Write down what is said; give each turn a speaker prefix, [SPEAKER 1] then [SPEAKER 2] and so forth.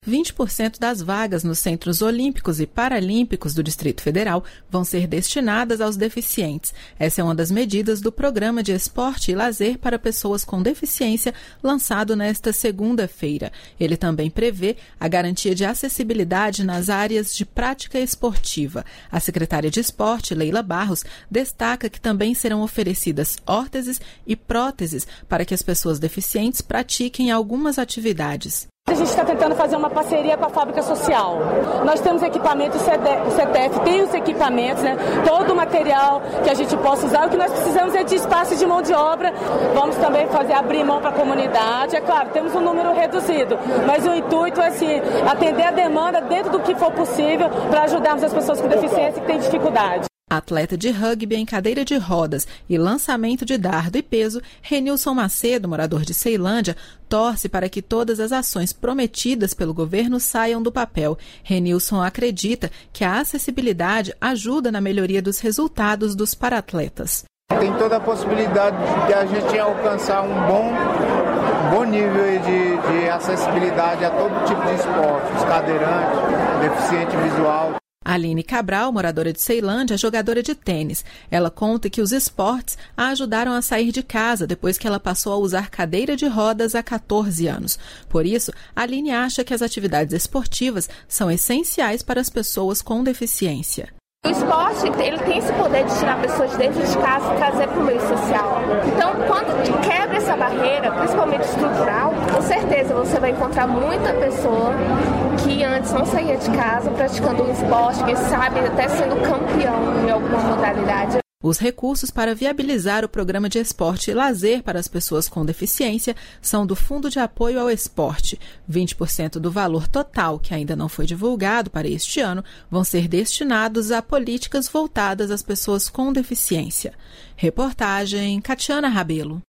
[SPEAKER 1] 20% das vagas nos Centros Olímpicos e Paralímpicos do Distrito Federal vão ser destinadas aos deficientes. Essa é uma das medidas do Programa de Esporte e Lazer para Pessoas com Deficiência, lançado nesta segunda-feira. Ele também prevê a garantia de acessibilidade nas áreas de prática esportiva. A secretária de Esporte, Leila Barros, destaca que também serão oferecidas órteses e próteses para que as pessoas deficientes pratiquem algumas atividades.
[SPEAKER 2] A gente está tentando fazer uma parceria com a Fábrica Social. Nós temos equipamentos, o CTF tem os equipamentos, todo o material que a gente possa usar. O que nós precisamos é de espaço de mão de obra. Vamos também abrir mão para a comunidade. É claro, temos um número reduzido, mas o intuito é atender a demanda dentro do que for possível para ajudarmos as pessoas com deficiência que têm dificuldade.
[SPEAKER 1] Atleta de rugby em cadeira de rodas e lançamento de dardo e peso, Renilson Macedo, morador de Ceilândia, torce para que todas as ações prometidas pelo governo saiam do papel. Renilson acredita que a acessibilidade ajuda na melhoria dos resultados dos paratletas.
[SPEAKER 3] Tem toda a possibilidade de a gente alcançar um bom nível de acessibilidade a todo tipo de esporte, os cadeirantes, deficiente visual.
[SPEAKER 1] Aline Cabral, moradora de Ceilândia, é jogadora de tênis. Ela conta que os esportes a ajudaram a sair de casa depois que ela passou a usar cadeira de rodas há 14 anos. Por isso, Aline acha que as atividades esportivas são essenciais para as pessoas com deficiência.
[SPEAKER 4] O esporte, ele tem esse poder de tirar pessoas de dentro de casa e trazer para o meio social. Então, quando quebra essa barreira, principalmente estrutural, com certeza você vai encontrar muita pessoa que antes não saía de casa praticando um esporte, que sabe até sendo campeão em alguma modalidade.
[SPEAKER 1] Os recursos para viabilizar o programa de esporte e lazer para as pessoas com deficiência são do Fundo de Apoio ao Esporte. 20% do valor total, que ainda não foi divulgado para este ano, vão ser destinados a políticas voltadas às pessoas com deficiência. Reportagem Catiana Rabelo.